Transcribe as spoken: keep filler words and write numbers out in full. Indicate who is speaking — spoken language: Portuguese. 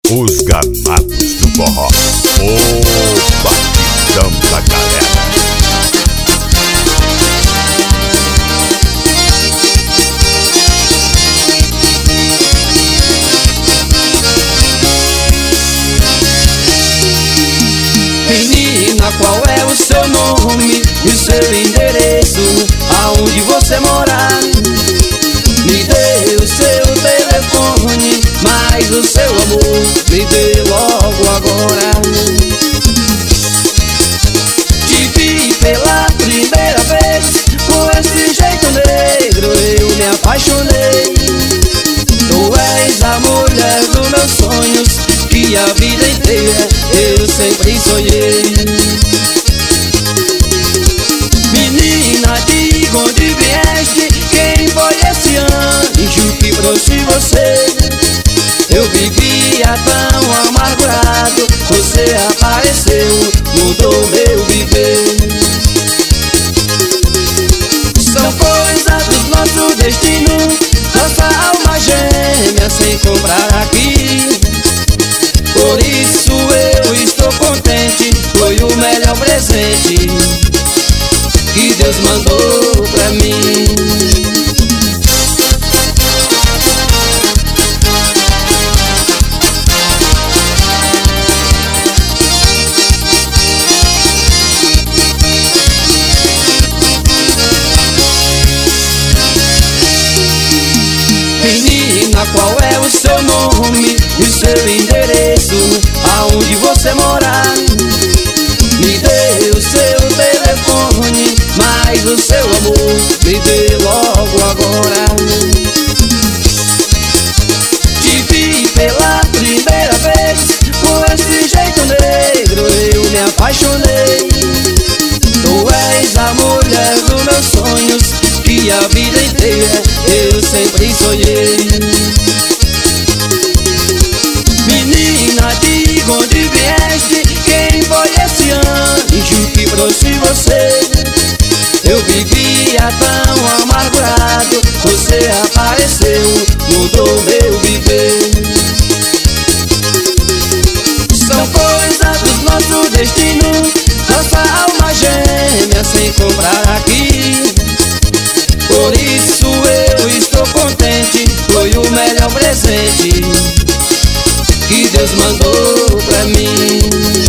Speaker 1: Os Ganados do Forró. O batidão da galera.
Speaker 2: Menina, qual é o seu nome e o seu endereço, aonde você mora? Me dê o seu telefone, mas o seu amor me dê logo agora. Te vi pela primeira vez, com esse jeito negro eu me apaixonei. Tu és a mulher dos meus sonhos, que a vida inteira eu sempre sonhei. Menina, diga onde vieste, quem foi esse anjo que trouxe você? Eu vivia tão amargurado, você apareceu, mudou meu viver. São coisas do nosso destino, nossa alma gêmea sem comprar aqui. Por isso eu estou contente, foi o melhor presente que Deus mandou pra mim. Menina, qual é o seu nome e o seu endereço, aonde você mora? Me dê o seu telefone, mas o seu amor me dê logo agora. Te vi pela primeira vez, com esse jeito negro eu me apaixonei. Tu és a mulher dos meus sonhos, que a vida inteira eu sempre sonhei. Menina, diga onde vieste, quem foi esse anjo que trouxe você? Eu vivia tão amargurado, você apareceu, mudou meu viver. São coisas do nosso destino, nossa alma gêmea sem comprar aqui. Por isso eu estou contente, foi o melhor presente que Deus mandou pra mim.